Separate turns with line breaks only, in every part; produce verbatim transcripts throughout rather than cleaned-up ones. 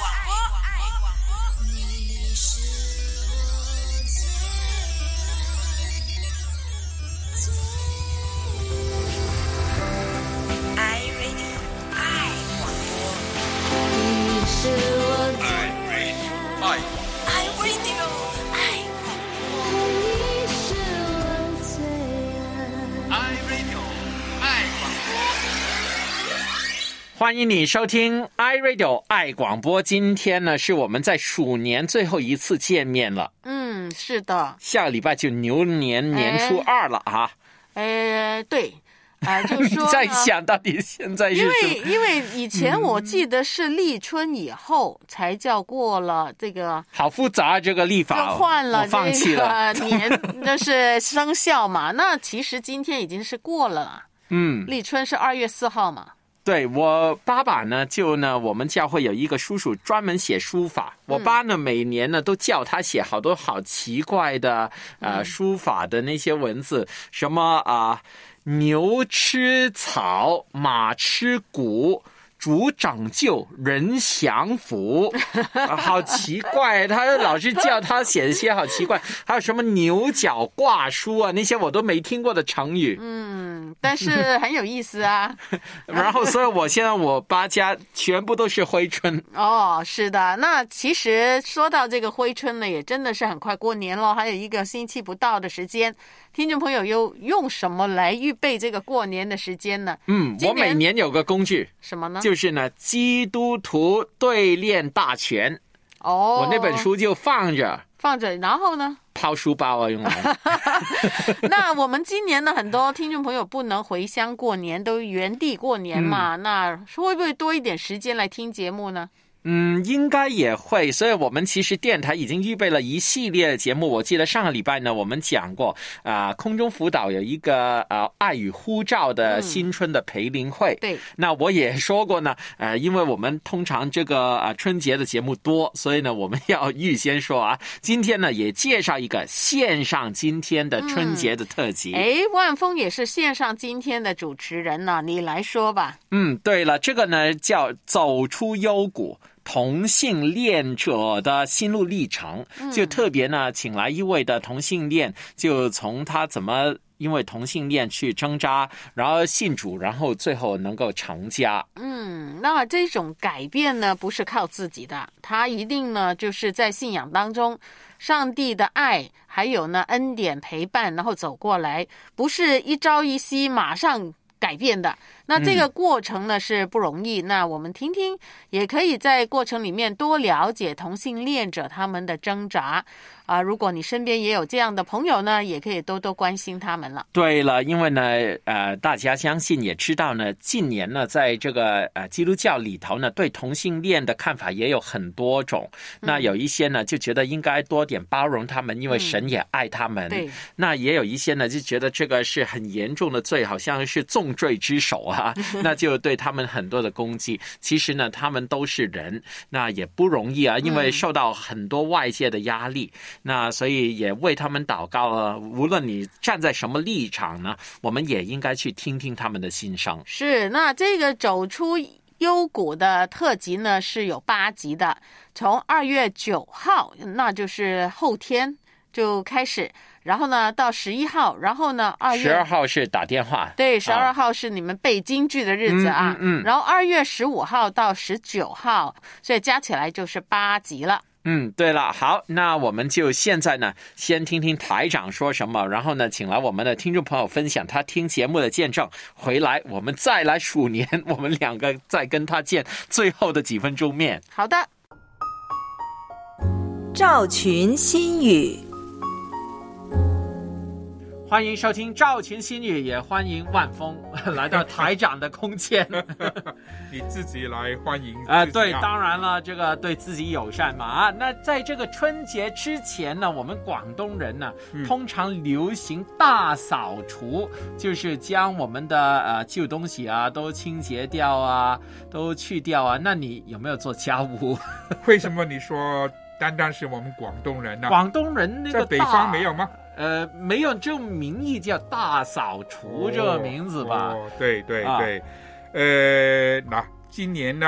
欢迎你收听 iRadio 爱广播。今天呢是我们在鼠年最后一次见面了。
嗯，是的，
下个礼拜就牛年年初二了啊。
哎，对，啊、呃，就说
在想到底现在是
因为因为以前我记得是立春以后才叫过了这个，
嗯、好复杂这个历法，
就换了
放弃了
这个年，那是生肖嘛。那其实今天已经是过了，
嗯，
立春是二月四号嘛。
对，我爸爸呢，就呢，我们教会有一个叔叔专门写书法，我爸呢每年呢都叫他写好多好奇怪的呃书法的那些文字，什么啊、呃、牛吃草，马吃谷，主拯救，人享福、啊、好奇怪，他老是叫他写一些好奇怪，还有什么牛角挂书啊，那些我都没听过的成语。
嗯，但是很有意思啊。
然后所以我现在我爸家全部都是挥春。
哦，是的。那其实说到这个挥春呢，也真的是很快过年了，还有一个星期不到的时间。听众朋友又用什么来预备这个过年的时间呢？
嗯，我每年有个工具。
什么呢？
就是呢，基督徒对练大全。
哦，
我那本书就放着
放着，然后呢？
抛书包啊，用来。
那我们今年呢，很多听众朋友不能回乡过年，都原地过年嘛，嗯、那会不会多一点时间来听节目呢？
嗯，应该也会，所以我们其实电台已经预备了一系列的节目。我记得上个礼拜呢，我们讲过啊、呃，空中辅导有一个呃爱与呼召的新春的培灵会。
嗯、对，
那我也说过呢，呃，因为我们通常这个啊、呃、春节的节目多，所以呢，我们要预先说啊，今天呢也介绍一个线上今天的春节的特辑。
哎、嗯，万峰也是线上今天的主持人呢，你来说吧。
嗯，对了，这个呢叫走出幽谷。同性恋者的心路历程，就特别呢请来一位的同性恋，就从他怎么因为同性恋去挣扎，然后信主，然后最后能够成家。
嗯，那这种改变呢不是靠自己的，他一定呢就是在信仰当中上帝的爱还有呢恩典陪伴，然后走过来，不是一朝一夕马上改变的。那这个过程呢、嗯、是不容易，那我们听听，也可以在过程里面多了解同性恋者他们的挣扎啊、呃。如果你身边也有这样的朋友呢，也可以多多关心他们了。
对了，因为呢呃大家相信也知道呢，近年呢在这个呃基督教里头呢，对同性恋的看法也有很多种。嗯、那有一些呢就觉得应该多点包容他们，因为神也爱他们。嗯、对。那也有一些呢就觉得这个是很严重的罪，好像是重罪之首啊。啊，那就对他们很多的攻击。其实呢，他们都是人，那也不容易啊，因为受到很多外界的压力。嗯、那所以也为他们祷告了。无论你站在什么立场呢，我们也应该去听听他们的心声。
是，那这个走出幽谷的特辑呢是有八集的，从二月九号，那就是后天就开始。然后呢，到十一号，然后呢，二月
十二号是打电话，
对，十二号是你们背京剧的日子啊。
嗯嗯嗯、
然后二月十五号到十九号，所以加起来就是八集了。
嗯，对了，好，那我们就现在呢，先听听台长说什么，然后呢，请来我们的听众朋友分享他听节目的见证，回来我们再来鼠年，我们两个再跟他见最后的几分钟面。
好的，
赵群新语。
欢迎收听赵群新语，也欢迎万峰来到台长的空间。
你自己来欢迎
啊、呃？对，当然了，这个对自己友善嘛啊。那在这个春节之前呢，我们广东人呢，嗯、通常流行大扫除，就是将我们的呃旧东西啊都清洁掉啊，都去掉啊。那你有没有做家务？
为什么你说单单是我们广东人呢、啊？
广东人那个
在北方没有吗？
呃，没有这种名义叫大扫除这个名字吧？
哦，对对对，
啊、
呃，那今年呢，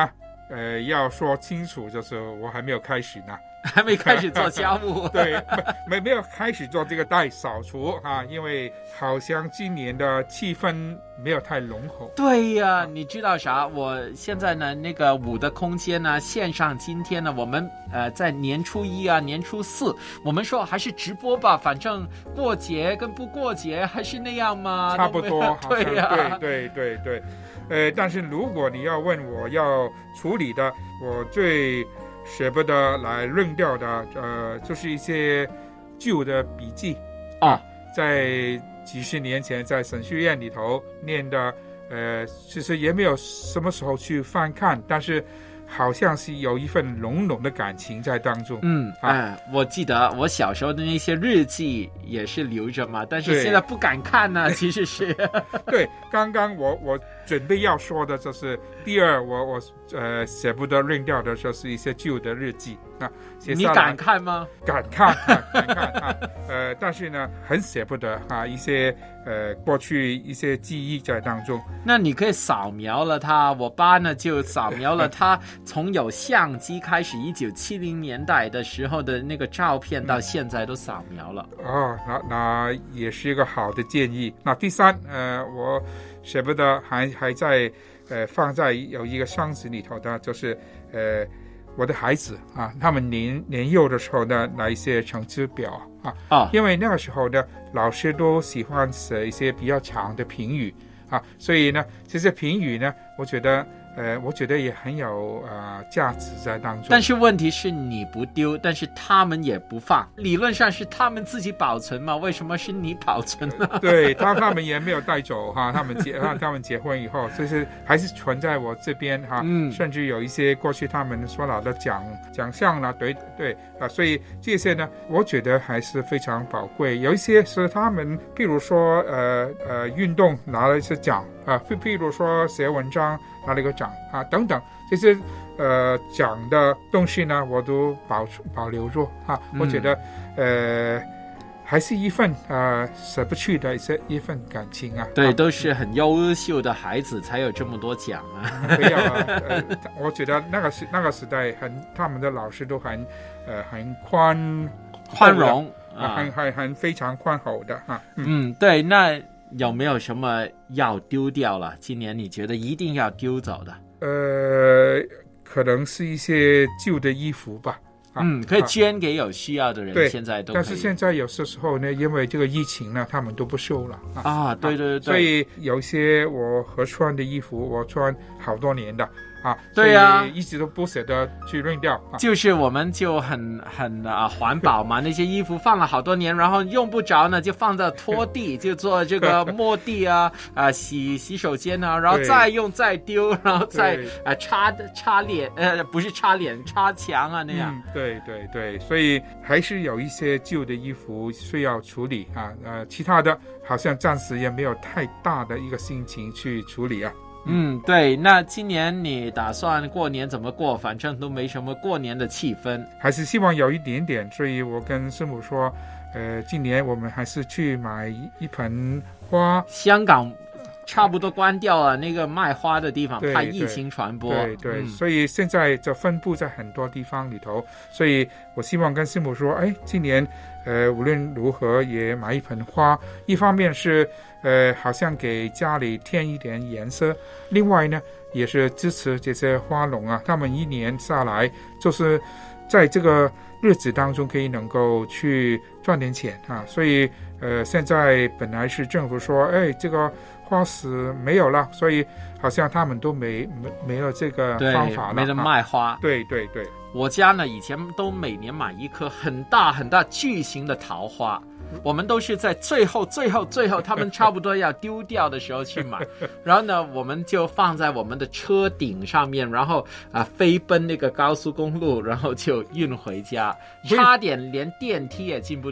呃，要说清楚，就是我还没有开始呢，
还没开始做家务。
对，没没有开始做这个大扫除啊，因为好像今年的气氛没有太浓厚。
对呀、啊，你知道啥？我现在呢，那个五的空间呢，线上今天呢，我们呃在年初一啊、年初四，我们说还是直播吧，反正过节跟不过节还是那样嘛，
差不多。
对呀、
啊，对对对对。呃，但是如果你要问我要处理的，我最舍不得来扔掉的，呃，就是一些旧的笔记
啊，
在几十年前在神学院里头念的，呃，其实也没有什么时候去翻看，但是好像是有一份浓浓的感情在当中。
嗯，啊、哎，我记得我小时候的那些日记也是留着嘛，但是现在不敢看呢。其实是
对，刚刚我我准备要说的就是第二，我我呃舍不得扔掉的就是一些旧的日记啊。
你敢看吗？
敢看，啊、敢看啊。呃，但是呢，很舍不得啊，一些呃过去一些记忆在当中。
那你可以扫描了它，我爸呢就扫描了它，从有相机开始，一九七零年代的时候的那个照片，到现在都扫描了。
嗯、哦，那那也是一个好的建议。那第三，呃，我舍不得还还在呃放在有一个箱子里头的，就是呃。我的孩子啊，他们年年幼的时候呢，那一些成绩表啊，
啊，
因为那个时候呢，老师都喜欢写一些比较长的评语啊，所以呢，这些评语呢，我觉得，呃，我觉得也很有呃价值在当中。
但是问题是你不丢，但是他们也不放，理论上是他们自己保存嘛，为什么是你保存呢？
对他，他们也没有带走哈，他们结他们结婚以后，就是还是存在我这边哈，
嗯，
甚至有一些过去他们说了的奖奖项啦，对对啊，所以这些呢，我觉得还是非常宝贵。有一些是他们，譬如说呃呃运动拿了一些奖啊，譬譬如说写文章拿了一个奖啊等等这些。呃，讲的东西呢，我都保保留住啊。我觉得，嗯、呃，还是一份呃舍不去的一些一份感情啊。
对，
啊
都是很优秀的孩子才有这么多奖啊。
没有啊，呃，我觉得那个时那个时代很，他们的老师都很呃很宽
宽容
啊，很很很非常宽厚的啊。
嗯, 嗯，对，那有没有什么要丢掉了？今年你觉得一定要丢走的？
呃。可能是一些旧的衣服吧，
啊、嗯，可以捐给有需要的人。对，现在都可以。
但是现在有些时候呢，因为这个疫情呢，他们都不收了啊。
啊，对对对。
所以有些我合穿的衣服，我穿好多年的啊，
对呀、啊，
一直都不舍得去扔掉。啊、
就是我们就很很啊环保嘛，那些衣服放了好多年，然后用不着呢，就放在拖地，就做这个抹地啊啊洗洗手间啊，然后再用再丢，然后再啊擦擦脸呃不是擦脸擦墙啊那样。
嗯、对对对，所以还是有一些旧的衣服需要处理啊，呃，其他的好像暂时也没有太大的一个心情去处理啊。
嗯，对，那今年你打算过年怎么过？反正都没什么过年的气氛，
还是希望有一点点。所以我跟师母说，呃，今年我们还是去买一盆花。
香港差不多关掉了那个卖花的地方，怕疫情传播。
对 对, 对、嗯，所以现在就分布在很多地方里头。所以我希望跟师母说，哎，今年呃无论如何也买一盆花。一方面是呃好像给家里添一点颜色，另外呢也是支持这些花农啊，他们一年下来就是在这个日子当中可以能够去赚点钱啊。所以呃现在本来是政府说，哎，这个花市没有了，所以好像他们都没没没有这个方法了，
没人卖花、
啊。对对对，
我家呢以前都每年买一棵很大很大巨型的桃花，我们都是在最后最后最后他们差不多要丢掉的时候去买，然后呢我们就放在我们的车顶上面，然后啊飞奔那个高速公路，然后就运回家，差点连电梯也进不了。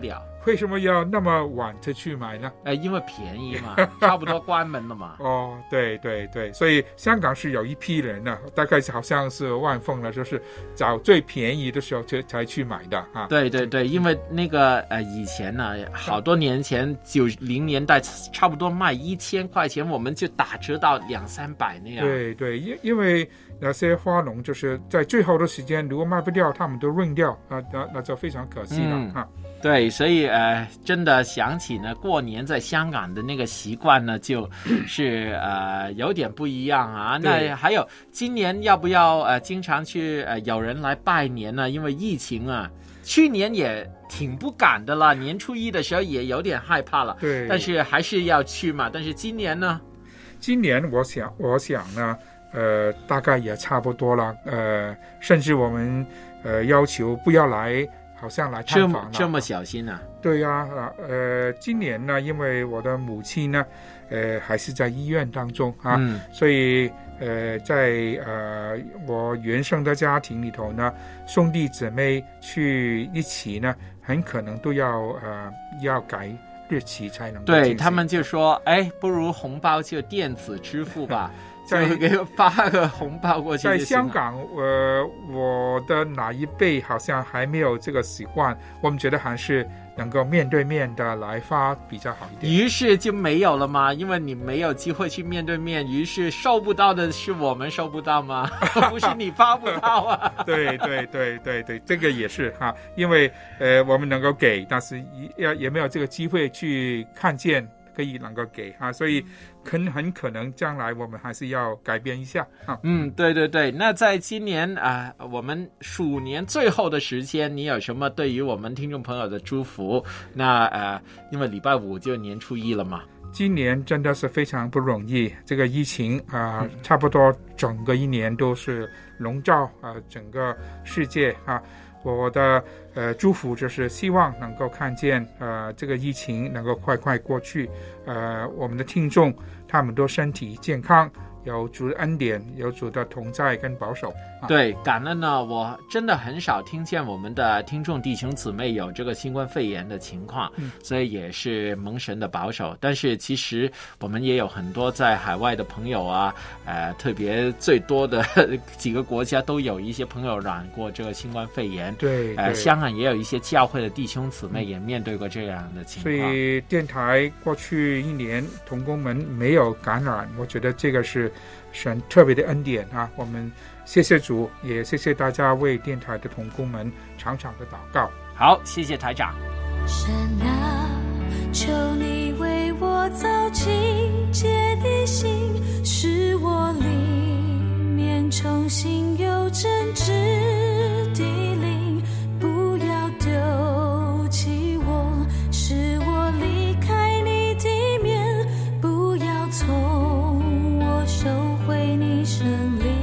为什么要那么晚才去买呢？
呃，因为便宜嘛，差不多关门了嘛。
哦，对对对，所以香港是有一批人呢，大概好像是万凤了，就是找最便宜的时候才才去买的啊。
对对对，因为那个呃以前呢，好多年前九零年代差不多卖一千块钱，我们就打折到两三百那样。
对对，因因为那些花农就是在最后的时间，如果卖不掉，他们都扔掉啊，那那就非常可惜了、嗯、啊。
对，所以呃，真的想起呢，过年在香港的那个习惯呢，就是呃有点不一样啊。那还有今年要不要呃经常去呃有人来拜年呢？因为疫情啊，去年也挺不敢的啦，年初一的时候也有点害怕了。
对，
但是还是要去嘛。但是今年呢？
今年我想，我想呢，呃，大概也差不多了。呃，甚至我们呃要求不要来。好像来探访了，
这么小心啊？
对呀、啊，呃，今年呢，因为我的母亲呢，呃，还是在医院当中啊，嗯、所以呃，在呃我原生的家庭里头呢，兄弟姊妹去一起呢，很可能都要呃要改日期才能。
对他们就说，哎，不如红包就电子支付吧。就给我发个红包过去。
在香港，呃，我的哪一辈好像还没有这个习惯，我们觉得还是能够面对面的来发比较好一点。
于是就没有了吗？因为你没有机会去面对面，于是收不到的是我们收不到吗？不是你发不到啊？
对对对对对，这个也是哈，因为呃我们能够给，但是也也没有这个机会去看见。可以能够给啊，所以很很可能将来我们还是要改变一下啊。
嗯，对对对。那在今年啊、呃，我们鼠年最后的时间，你有什么对于我们听众朋友的祝福？那呃，因为礼拜五就年初一了嘛。
今年真的是非常不容易，这个疫情啊、呃，差不多整个一年都是笼罩啊、呃、整个世界啊。我的呃祝福就是希望能够看见呃这个疫情能够快快过去，呃我们的听众他们都身体健康，有主的恩典，有主的同在跟保守。啊、
对，感恩呢，我真的很少听见我们的听众弟兄姊妹有这个新冠肺炎的情况，嗯、所以也是蒙神的保守。但是其实我们也有很多在海外的朋友啊，呃，特别最多的几个国家都有一些朋友染过这个新冠肺炎。
对，
呃，香港也有一些教会的弟兄姊妹也面对过这样的情况。
所以电台过去一年同工们没有感染，我觉得这个是神特别的恩典啊！我们谢谢主，也谢谢大家为电台的同工们常常的祷告。
好，谢谢台长。
神啊，求你为我造清洁的心，使我里面重新有真挚的灵，不要丢弃我，使我离开你的面，不要从我收回你生灵。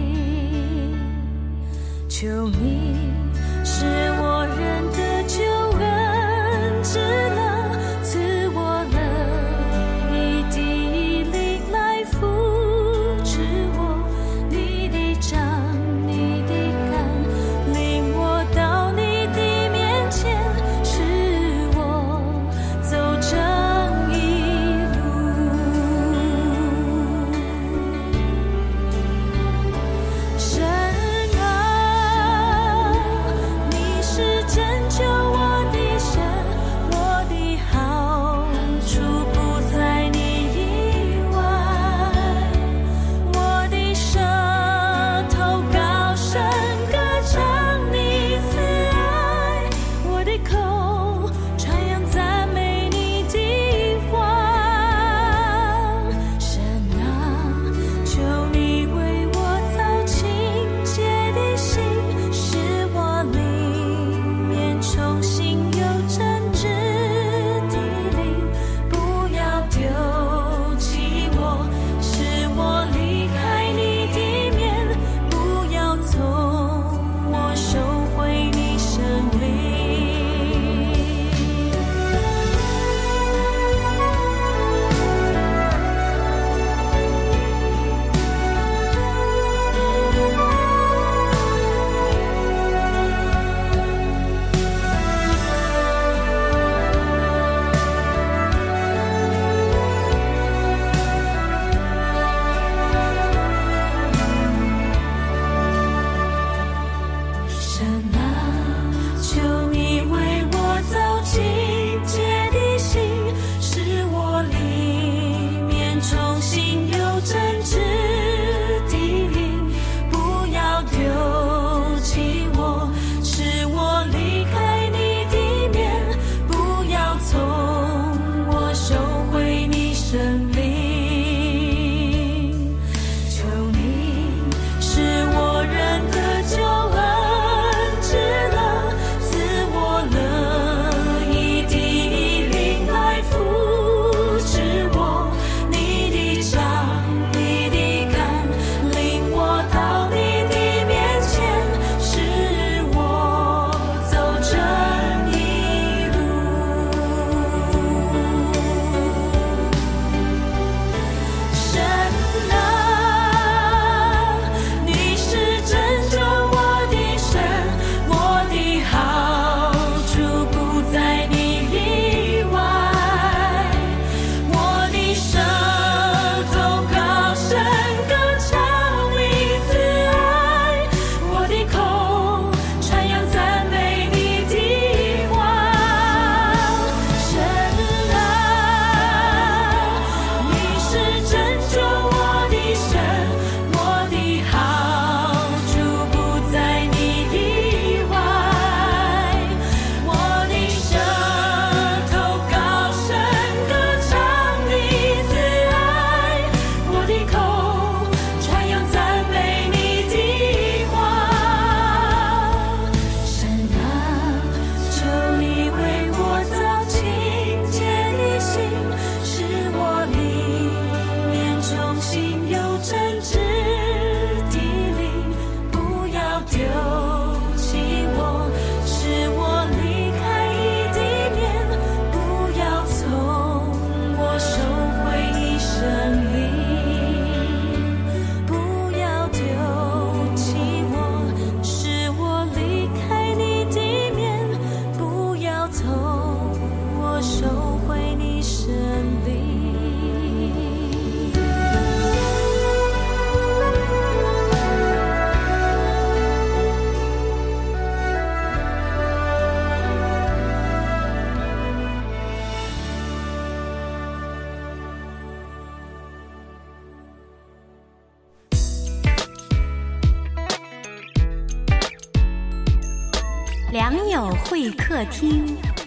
求你使我认得救恩之乐，赐我了一滴灵来扶持我，你的杖你的竿领我到你的面前，使我走正义路。神啊， 良友会客厅。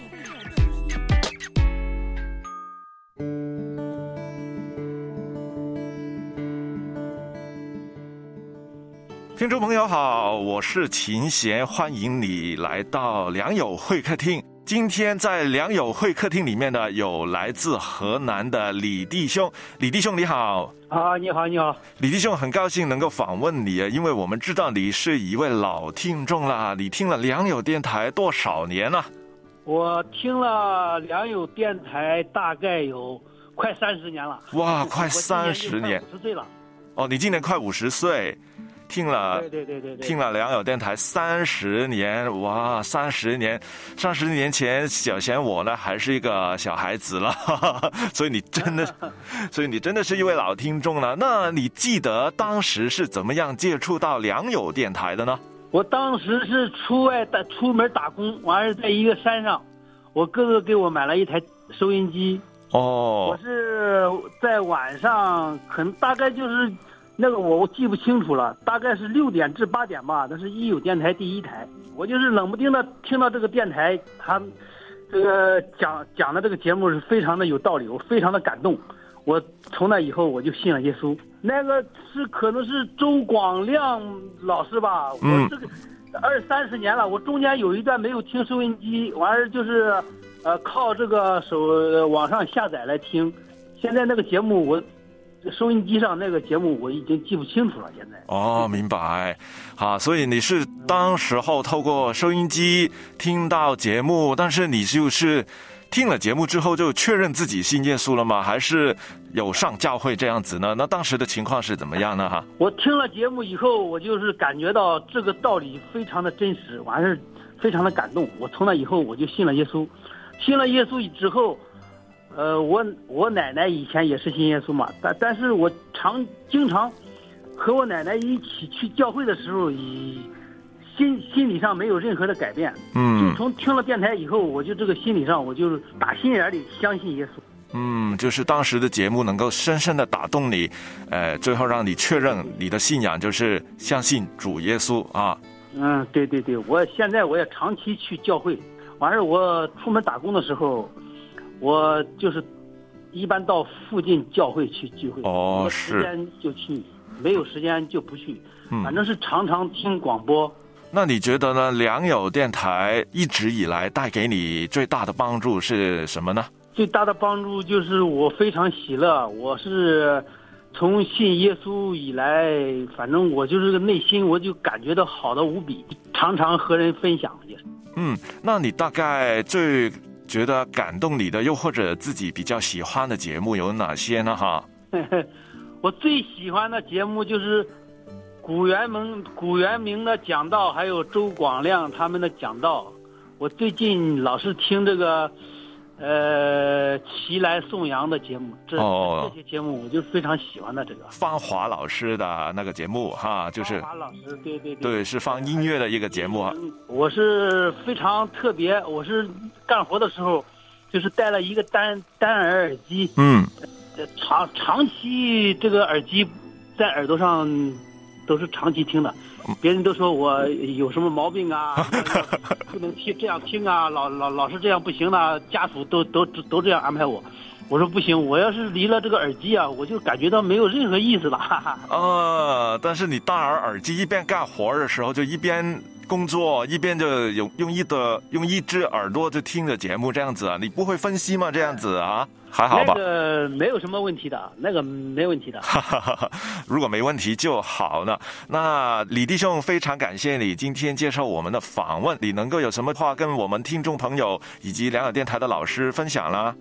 听众朋友好，我是秦贤，欢迎你来到良友会客厅。今天在良友会客厅里面呢，有来自河南的李弟兄。李弟兄你好。
啊，你好，你好，
李弟兄，很高兴能够访问你，因为我们知道你是一位老听众啦。你听了良友电台多少年了？
我听了良友电台大概有快三十年了。
哇，快三十年！
五十岁了。
哦，你今年快五十岁。听了，
对对对对对，
听了良友电台三十年，哇，三十年，三十年前小贤我呢还是一个小孩子了，哈哈，所以你真的，所以你真的是一位老听众了。那你记得当时是怎么样接触到良友电台的呢？
我当时是出外打出门打工，完了在一个山上，我哥哥给我买了一台收音机。
哦，
我是在晚上，可能大概就是。那个我我记不清楚了，大概是六点至八点吧。那是一友电台第一台，我就是冷不丁的听到这个电台，他这个讲讲的这个节目是非常的有道理，我非常的感动。我从那以后我就信了耶稣。那个是可能是周广亮老师吧，我这个二三十年了，我中间有一段没有听收音机，完了就是呃靠这个手网上下载来听。现在那个节目我。收音机上那个节目我已经记不清楚了，现在。
哦，明白。好，所以你是当时候透过收音机听到节目，但是你就是听了节目之后就确认自己信耶稣了吗？还是有上教会这样子呢？那当时的情况是怎么样呢？哈，
我听了节目以后，我就是感觉到这个道理非常的真实，完事非常的感动。我从那以后我就信了耶稣，信了耶稣之后。呃，我我奶奶以前也是信耶稣嘛，但但是我常经常和我奶奶一起去教会的时候，以心心理上没有任何的改变。嗯，就从听了电台以后，我就这个心理上，我就是打心眼里相信耶稣。
嗯，就是当时的节目能够深深的打动你，呃，最后让你确认你的信仰就是相信主耶稣啊。
嗯，对对对，我现在我也长期去教会，完事我出门打工的时候。我就是一般到附近教会去聚会，
哦，
有时间就去，没有时间就不去，嗯，反正是常常听广播。
那你觉得呢？良友电台一直以来带给你最大的帮助是什么呢？
最大的帮助就是我非常喜乐，我是从信耶稣以来，反正我就是个内心我就感觉到好的无比，常常和人分享也是。
嗯，那你大概最觉得感动你的，又或者自己比较喜欢的节目有哪些呢？哈，
我最喜欢的节目就是古元明、古元明的讲道，还有周广亮他们的讲道。我最近老是听这个，呃，齐来颂扬的节目，这、哦、这些节目我就非常喜欢的。这个
方华老师的那个节目哈，就是
方华老师，对对对，
对，是放音乐的一个节目啊。
我是非常特别，我是干活的时候，就是戴了一个单单耳耳机，
嗯，
长长期这个耳机在耳朵上都是长期听的。别人都说我有什么毛病啊，不能听这样听啊，老老老是这样不行的，家属都都都这样安排我。我说不行，我要是离了这个耳机啊，我就感觉到没有任何意思了。哈哈。
呃，但是你戴耳耳机一边干活的时候，就一边工作，一边就用用一的用一只耳朵就听着节目这样子啊，你不会分析吗？这样子啊？还好吧，
那个没有什么问题的，那个没问题的。
如果没问题就好呢。那李弟兄，非常感谢你今天接受我们的访问，你能够有什么话跟我们听众朋友以及良友电台的老师分享啦？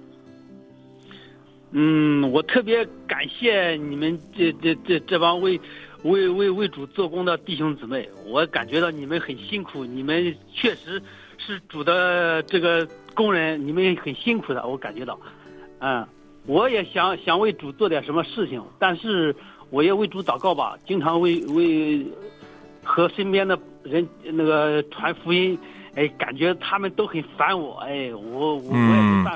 嗯，我特别感谢你们这这这这帮为为为为主做工的弟兄姊妹，我感觉到你们很辛苦，你们确实是主的这个工人，你们很辛苦的，我感觉到。嗯，我也想想为主做点什么事情，但是我也为主祷告吧，经常为为和身边的人那个传福音，哎，感觉他们都很烦我，哎，我我我也没办法，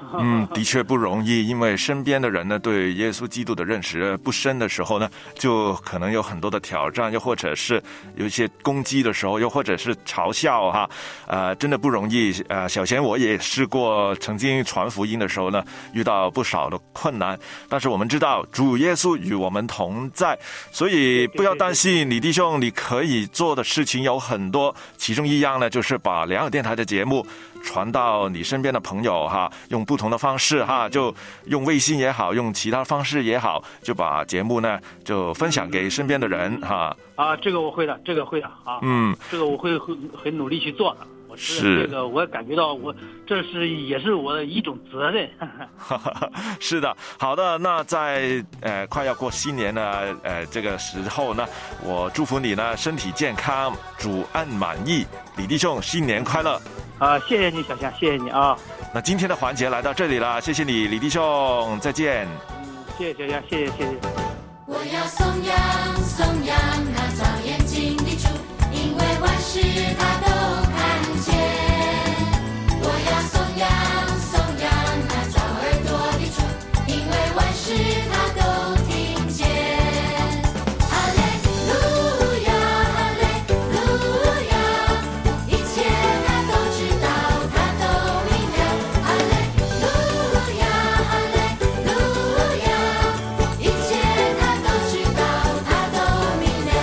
嗯，的确不容易，因为身边的人呢对耶稣基督的认识不深的时候呢，就可能有很多的挑战，又或者是有一些攻击的时候，又或者是嘲笑哈，呃，真的不容易。呃，小贤我也试过，曾经传福音的时候呢，遇到不少的困难，但是我们知道主耶稣与我们同在，所以不要担心，李弟兄，你可以做的事情有很多，其中一样呢，就是把良友电台的节目传到你身边的朋友哈，用不同的方式哈，就用微信也好，用其他方式也好，就把节目呢就分享给身边的人哈。
啊，这个我会的，这个会的啊，
嗯，
这个我会很很努力去做的。我
是
这个，我感觉到我这是也是我的一种责任。
是的，好的。那在呃快要过新年的呃这个时候呢，我祝福你呢身体健康，主恩满意。李弟兄，新年快乐！
啊，谢谢你，小夏，谢谢你啊。
那今天的环节来到这里了，谢谢你，李弟兄，再见。
嗯，谢谢小夏，谢谢谢谢。
我要颂扬颂扬那造眼睛的主，因为万事他都看见。我要颂扬颂扬那造耳朵的主，因为万事他都听见。哈利路亚，哈利路亚，一切他都知道，他都明了。哈利路亚，哈利路亚，一切他都知道，他都明了。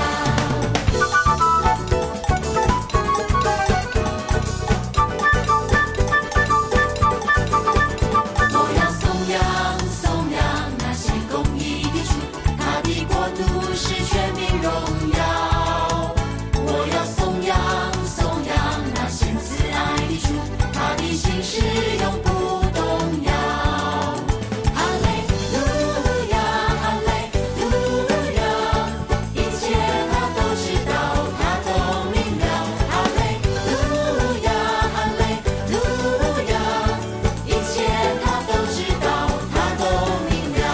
我要颂扬颂扬那些公义的主，他的国度是全民荣耀。我要颂扬颂扬那显慈爱的主，他的心是永不动摇。哈利路亚，哈利路亚，一切他都知道，他都明了。哈利路亚，哈利路亚，一切他都知道，他都明了。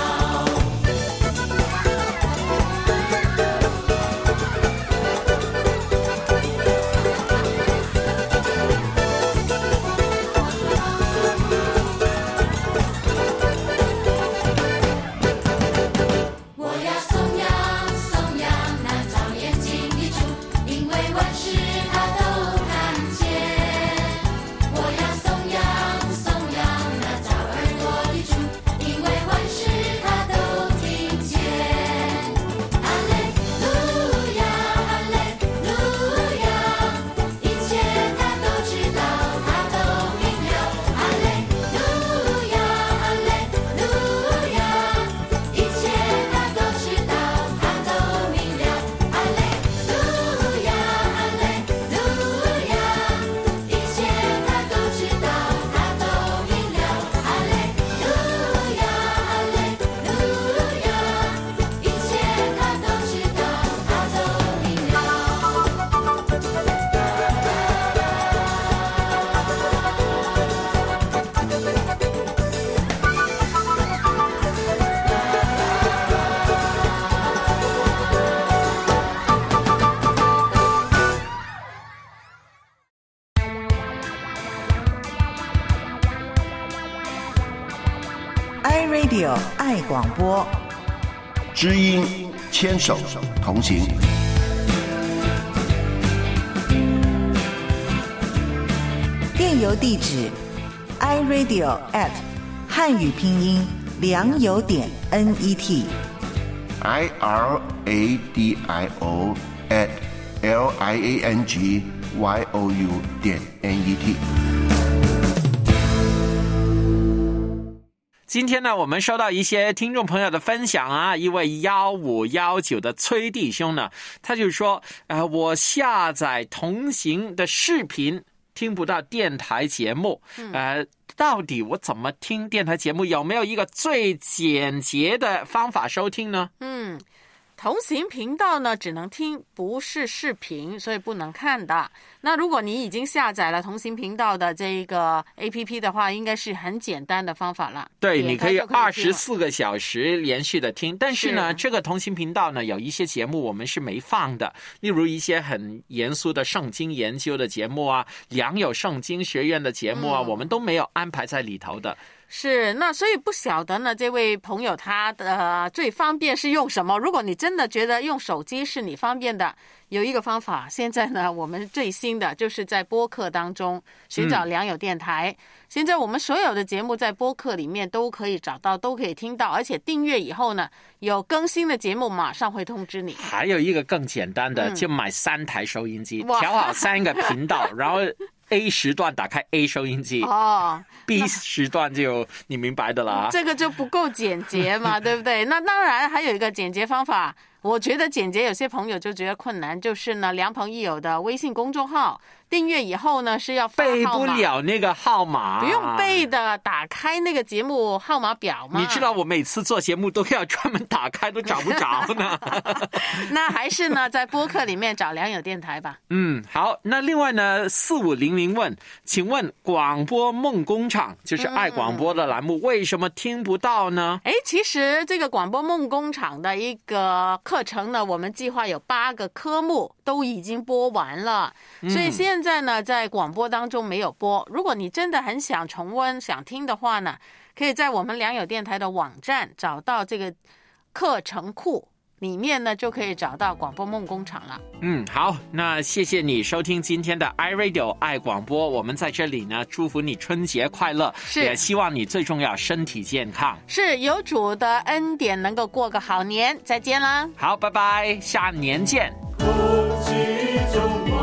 我要颂扬颂扬那造眼睛的主，因为万事他都看见。我要颂扬颂扬那造耳朵的主，因为万事他都听见。哈利路亚，哈利路亚，一切他都知道，他都明了。哈利路亚，哈利路亚，一切他都知道，他都明了。哈利路亚，哈利路亚，一切他都知道，他都明了。哈利路亚，哈利路亚，一切他都知道，他都明了。
iRadio 爱广播，
知音牵手同行。
电邮地址 iRadio at 汉语拼音良友点 net
I R A D I O at L I A N G Y O U 点 N E T。
今天呢，我们收到一些听众朋友的分享啊，一位幺五幺九的崔弟兄呢，他就说，呃，我下载同行的视频，听不到电台节目，呃，到底我怎么听电台节目？有没有一个最简洁的方法收听呢？
嗯，同行频道呢只能听，不是视频，所以不能看的。那如果你已经下载了同行频道的这个 A P P 的话，应该是很简单的方法了。
对，你可以二十
听
四个小时连续的听。但是呢，
是
这个同行频道呢，有一些节目我们是没放的，例如一些很严肃的圣经研究的节目啊，良友圣经学院的节目啊，
嗯
我们都没有安排在里头的。
是，那所以不晓得呢，这位朋友他的、呃、最方便是用什么？如果你真的觉得用手机是你方便的，有一个方法，现在呢，我们最新的就是在播客当中寻找良友电台。嗯、现在我们所有的节目在播客里面都可以找到，都可以听到，而且订阅以后呢，有更新的节目马上会通知你。
还有一个更简单的，嗯、就买三台收音机，调好三个频道，然后 A 时段打开 A 收音机，哦 ，B 时段就你明白的啦。
这个就不够简洁嘛，对不对？那当然还有一个简洁方法。我觉得简洁，有些朋友就觉得困难，就是呢，良朋益友的微信公众号订阅以后呢，是要发号码，
背不了那个号码，
不用背的，打开那个节目号码表嘛。
你知道我每次做节目都要专门打开，都找不着呢。
那还是呢，在播客里面找良友电台吧。
嗯，好。那另外呢，四五零零问，请问广播梦工厂就是爱广播的栏目，嗯、为什么听不到呢？
哎，其实这个广播梦工厂的一个课程呢，我们计划有八个科目都已经播完了，嗯、所以现在呢在广播当中没有播。如果你真的很想重温想听的话呢，可以在我们良友电台的网站找到这个课程库，里面呢就可以找到广播梦工厂了。
嗯，好，那谢谢你收听今天的 iRadio 爱广播，我们在这里呢祝福你春节快乐，
是
也希望你最重要身体健康，
是有主的恩典能够过个好年，再见啦。
好，拜拜，下年见。
空气中